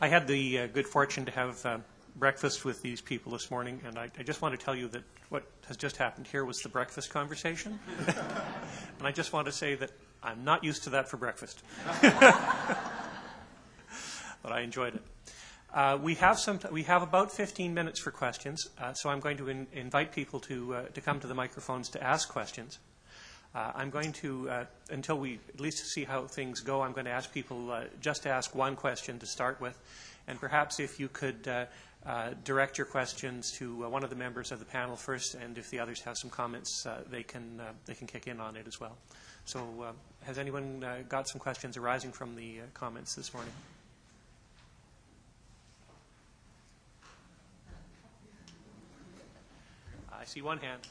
I had the good fortune to have breakfast with these people this morning, and I just want to tell you that what has just happened here was the breakfast conversation. And I just want to say that I'm not used to that for breakfast. But I enjoyed it. We have about 15 minutes for questions, so I'm going to invite people to come to the microphones to ask questions. I'm going to, until we at least see how things go, I'm going to ask people just to ask one question to start with. And perhaps if you could direct your questions to one of the members of the panel first, and if the others have some comments, they can kick in on it as well. So has anyone got some questions arising from the comments this morning? I see one hand.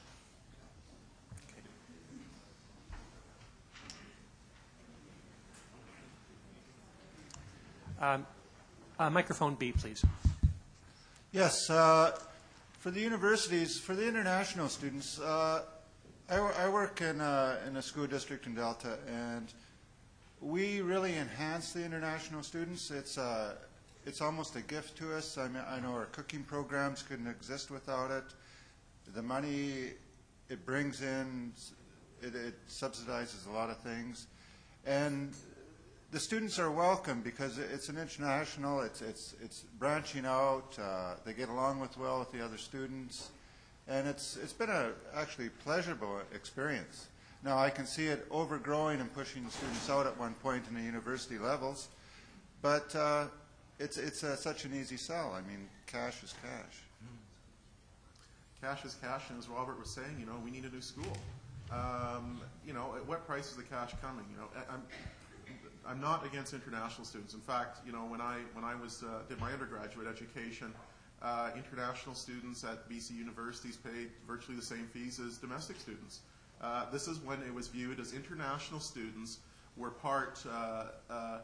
Microphone B, please. Yes, for the universities, for the international students, I work in a school district in Delta, and we really enhance the international students. It's almost a gift to us. I mean, I know our cooking programs couldn't exist without it. The money it brings in, it subsidizes a lot of things, and the students are welcome because it's an international. It's branching out. They get along well with the other students, and it's been a actually pleasurable experience. Now I can see it overgrowing and pushing the students out at one point in the university levels, but it's such an easy sell. I mean, cash is cash. Cash is cash, and as Robert was saying, we need a new school. At what price is the cash coming? I'm not against international students. In fact, when I did my undergraduate education, international students at BC universities paid virtually the same fees as domestic students. This is when it was viewed as international students were part of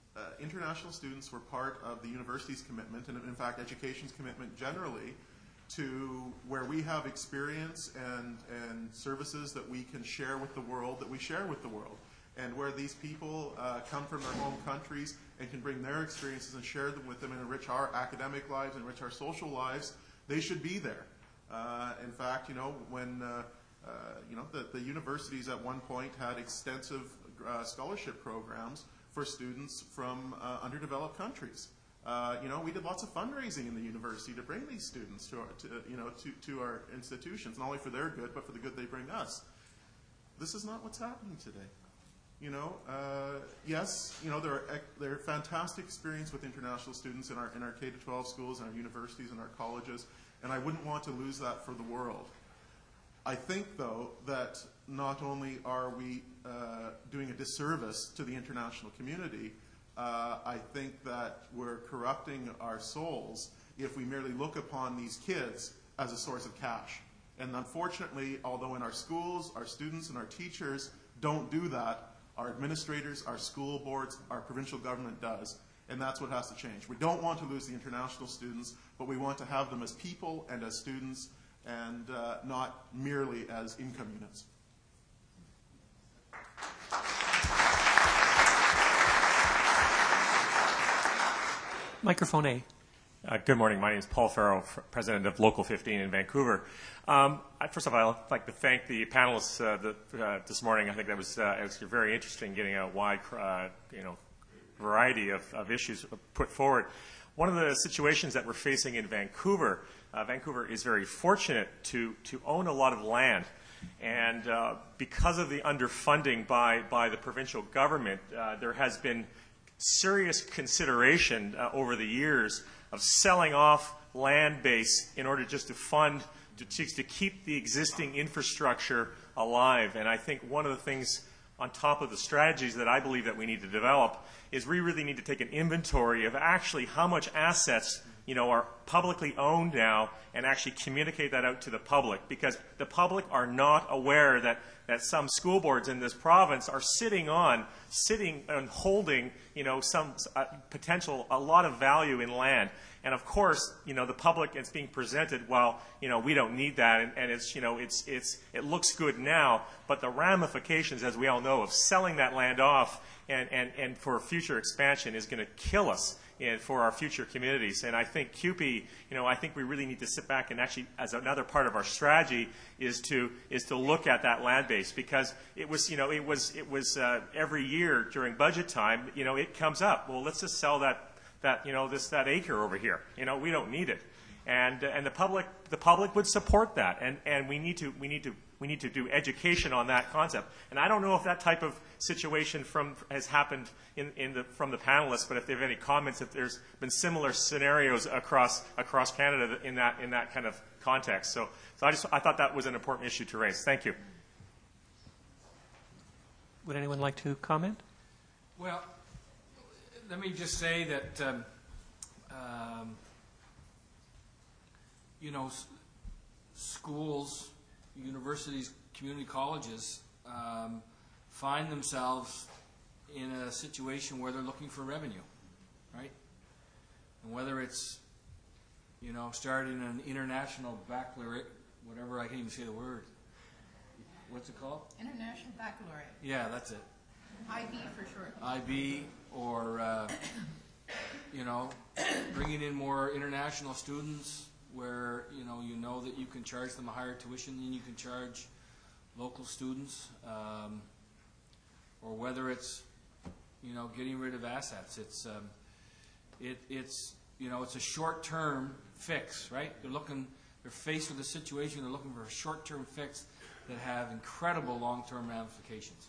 the university's commitment, and in fact, education's commitment generally, to where we have experience and services that we can share with the world, that we share with the world. And where these people come from their home countries and can bring their experiences and share them with them and enrich our academic lives, enrich our social lives, they should be there. In fact, when the universities at one point had extensive scholarship programs for students from underdeveloped countries. We did lots of fundraising in the university to bring these students to our institutions, not only for their good, but for the good they bring us. This is not what's happening today. Yes, there are fantastic experience with international students in our K-12 schools, in our universities, and our colleges, and I wouldn't want to lose that for the world. I think, though, that not only are we doing a disservice to the international community, I think that we're corrupting our souls if we merely look upon these kids as a source of cash. And unfortunately, although in our schools, our students and our teachers don't do that, our administrators, our school boards, our provincial government does. And that's what has to change. We don't want to lose the international students, but we want to have them as people and as students, and not merely as income units. Microphone A. Good morning. My name is Paul Farrow, president of Local 15 in Vancouver. First of all, I'd like to thank the panelists this morning. I think that was very interesting, getting a wide variety of issues put forward. One of the situations that we're facing in Vancouver, Vancouver is very fortunate to own a lot of land. And because of the underfunding by the provincial government, there has been serious consideration over the years of selling off land base in order just to fund, to keep the existing infrastructure alive. And I think one of the things on top of the strategies that I believe that we need to develop is we really need to take an inventory of actually how much assets are publicly owned now, and actually communicate that out to the public, because the public are not aware that that some school boards in this province are sitting and holding, some potential, a lot of value in land. And of course, the public, it's being presented, well, we don't need that, and it looks good now, but the ramifications, as we all know, of selling that land off and for future expansion is going to kill us for our future communities. And I think CUPE, I think we really need to sit back and actually, as another part of our strategy, is to look at that land base, because it was every year during budget time, it comes up. Well, let's just sell that acre over here. We don't need it, and the public would support that, and we need to do education on that concept. And I don't know if that type of situation has happened from the panelists, but if they have any comments, if there's been similar scenarios across Canada in that kind of context. So I thought that was an important issue to raise. Thank you. Would anyone like to comment? Well, let me just say that, schools, universities, community colleges find themselves in a situation where they're looking for revenue, right? And whether it's, starting an international baccalaureate, whatever, I can't even say the word. What's it called? International Baccalaureate. Yeah, that's it. IB for short. IB, or bringing in more international students where you know that you can charge them a higher tuition than you can charge local students, or whether it's getting rid of assets. It's a short-term fix, right? They're faced with a situation. They're looking for a short-term fix that have incredible long-term ramifications.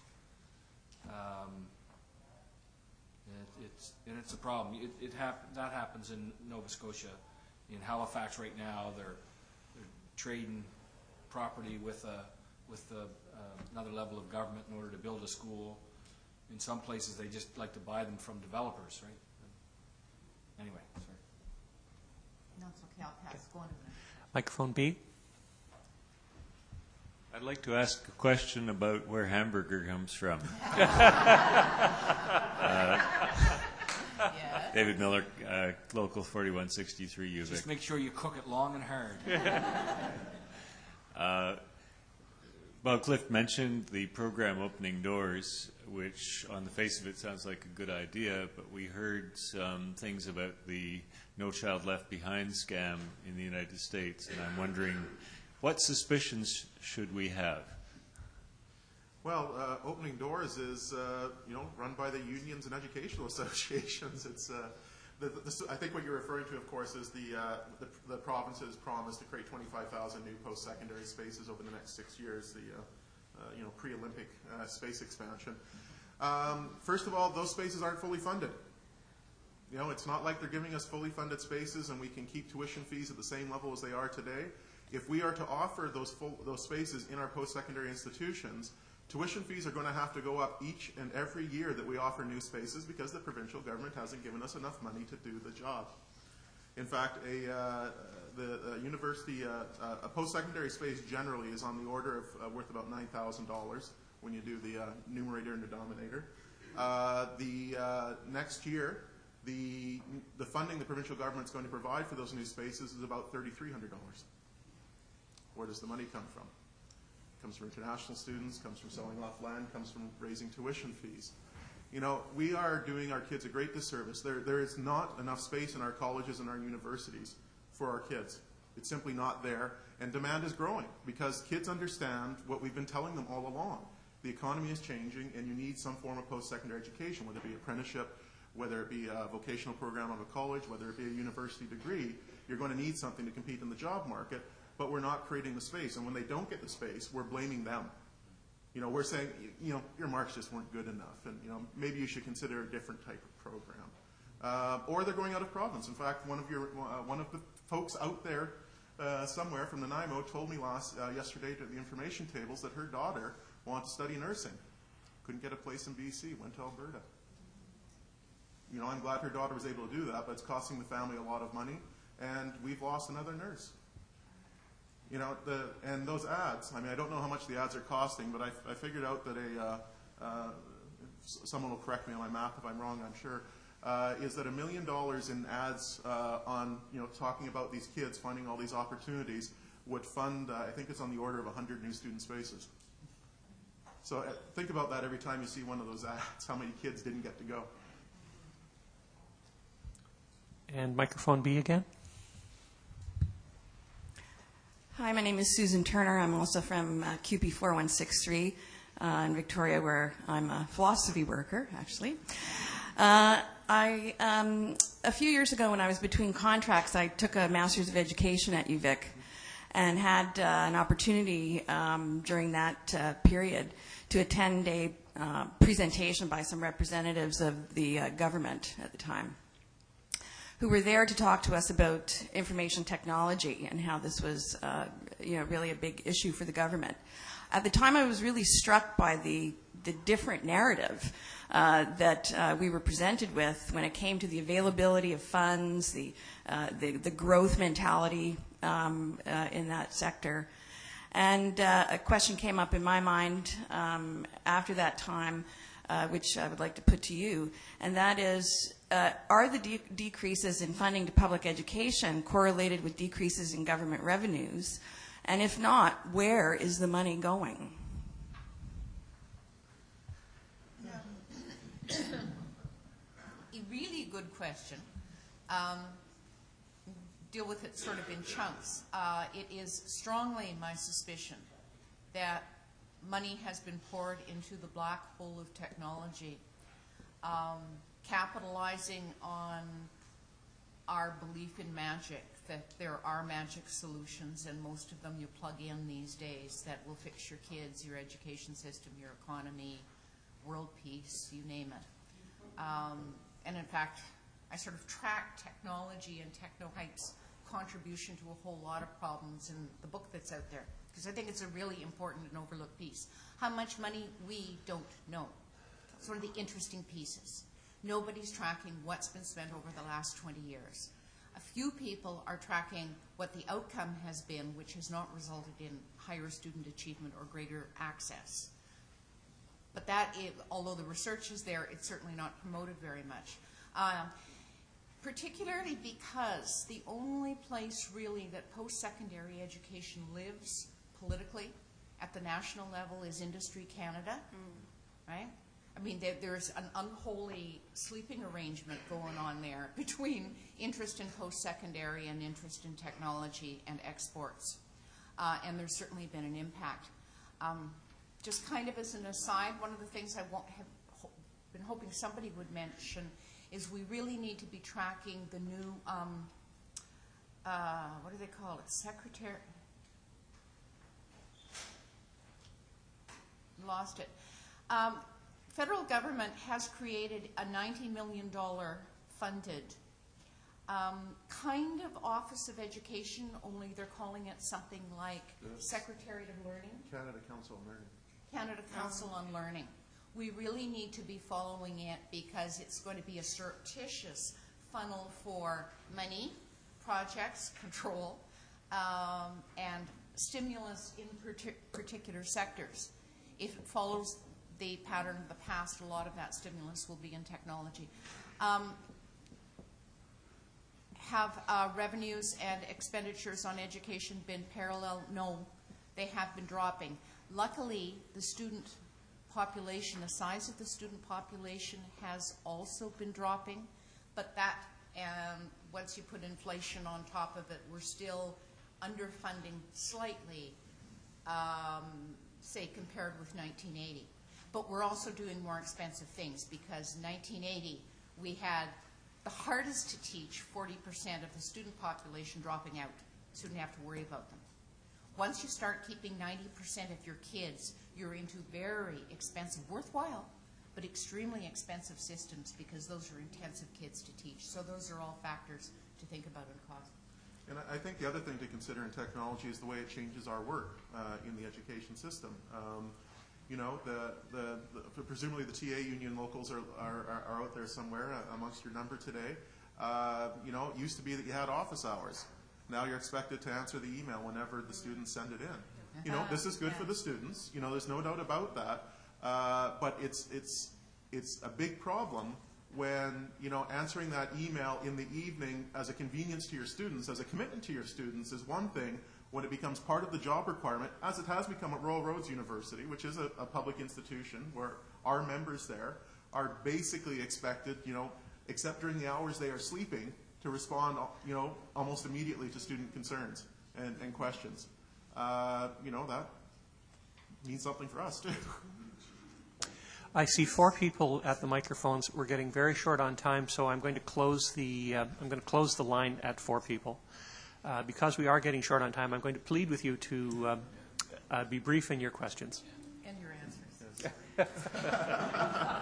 It's a problem. That happens in Nova Scotia. In Halifax right now, they're trading property with another level of government in order to build a school. In some places, they just like to buy them from developers, right? Anyway, sorry. No, it's okay. I'll pass. Go on a minute. Microphone B. I'd like to ask a question about where hamburger comes from. David Miller, Local 4163 UVic. Just make sure you cook it long and hard. Well, Cliff mentioned the program Opening Doors, which on the face of it sounds like a good idea, but we heard some things about the No Child Left Behind scam in the United States, and I'm wondering, what suspicions should we have? Well, Opening Doors is run by the unions and educational associations. It's I think what you're referring to, of course, is the province's promise to create 25,000 new post-secondary spaces over the next 6 years. The pre-Olympic space expansion. First of all, those spaces aren't fully funded. It's not like they're giving us fully funded spaces and we can keep tuition fees at the same level as they are today. If we are to offer those spaces in our post-secondary institutions, tuition fees are going to have to go up each and every year that we offer new spaces because the provincial government hasn't given us enough money to do the job. In fact, the university, a post-secondary space generally is on the order of worth about $9,000 when you do the numerator and denominator. Next year, the funding the provincial government is going to provide for those new spaces is about $3,300. Where does the money come from? Comes from international students, comes from selling off land, comes from raising tuition fees. We are doing our kids a great disservice. There is not enough space in our colleges and our universities for our kids. It's simply not there, and demand is growing because kids understand what we've been telling them all along. The economy is changing, and you need some form of post-secondary education, whether it be apprenticeship, whether it be a vocational program of a college, whether it be a university degree. You're going to need something to compete in the job market. But we're not creating the space. And when they don't get the space, we're blaming them. We're saying, your marks just weren't good enough. And, maybe you should consider a different type of program. Or they're going out of province. In fact, one of the folks out there somewhere from the NIMO told me yesterday at the information tables that her daughter wanted to study nursing. Couldn't get a place in BC, went to Alberta. I'm glad her daughter was able to do that, but it's costing the family a lot of money. And we've lost another nurse. You know, and those ads, I mean, I don't know how much the ads are costing, but I figured out that someone will correct me on my math if I'm wrong, I'm sure, is that $1 million in ads on, you know, talking about these kids finding all these opportunities would fund, I think it's on the order of 100 new student spaces. So think about that every time you see one of those ads, how many kids didn't get to go. And microphone B again. Hi, my name is Susan Turner. I'm also from CUPE 4163 in Victoria, where I'm a philosophy worker, actually. A few years ago, when I was between contracts, I took a Master's of Education at UVic and had an opportunity during that period to attend a presentation by some representatives of the government at the time, who were there to talk to us about information technology and how this was, really a big issue for the government. At the time, I was really struck by the different narrative that we were presented with when it came to the availability of funds, the growth mentality in that sector. And a question came up in my mind after that time, which I would like to put to you, and that is, are the decreases in funding to public education correlated with decreases in government revenues? And if not, where is the money going? A really good question. Deal with it sort of in chunks. It is strongly my suspicion that money has been poured into the black hole of technology, capitalizing on our belief in magic, that there are magic solutions, and most of them you plug in these days, that will fix your kids, your education system, your economy, world peace, you name it. And in fact, I sort of track technology and techno-hype's contribution to a whole lot of problems in the book that's out there, because I think it's a really important and overlooked piece. How much money, we don't know. It's one of the interesting pieces. Nobody's tracking what's been spent over the last 20 years. A few people are tracking what the outcome has been, which has not resulted in higher student achievement or greater access. But that, although the research is there, it's certainly not promoted very much. Particularly because the only place really that post-secondary education lives politically at the national level is Industry Canada, right? I mean, there's an unholy sleeping arrangement going on there between interest in post-secondary and interest in technology and exports. And there's certainly been an impact. Just kind of as an aside, one of the things I have been hoping somebody would mention is we really need to be tracking the new, what do they call it, secretary? Lost it. Federal government has created a $90 million funded kind of Office of Education, only they're calling it something like Secretariat of Learning. Canada Council on Learning. Canada Council on Learning. We really need to be following it because it's going to be a surreptitious funnel for money, projects, control, and stimulus in particular sectors. If it follows the pattern of the past, a lot of that stimulus will be in technology. Have revenues and expenditures on education been parallel? No, they have been dropping. Luckily, the student population, the size of the student population has also been dropping, but that, once you put inflation on top of it, we're still underfunding slightly, say, compared with 1980. But we're also doing more expensive things because in 1980, we had the hardest to teach 40% of the student population dropping out, so you didn't have to worry about them. Once you start keeping 90% of your kids, you're into very expensive, worthwhile, but extremely expensive systems because those are intensive kids to teach. So those are all factors to think about in cost. And I think the other thing to consider in technology is the way it changes our work in the education system. You know, presumably the TA union locals are out there somewhere amongst your number today. You know, it used to be that you had office hours. Now you're expected to answer the email whenever the students send it in. You know, this is good for the students. You know, there's no doubt about that. But it's a big problem when, you know, answering that email in the evening as a convenience to your students, as a commitment to your students is one thing. When it becomes part of the job requirement, as it has become at Royal Roads University, which is a public institution where our members there are basically expected, you know, except during the hours they are sleeping, to respond, you know, almost immediately to student concerns and questions. You know, that means something for us too. I see 4 people at the microphones. We're getting very short on time, so I'm going to close the line at 4 people. Because we are getting short on time, I'm going to plead with you to be brief in your questions. And your answers.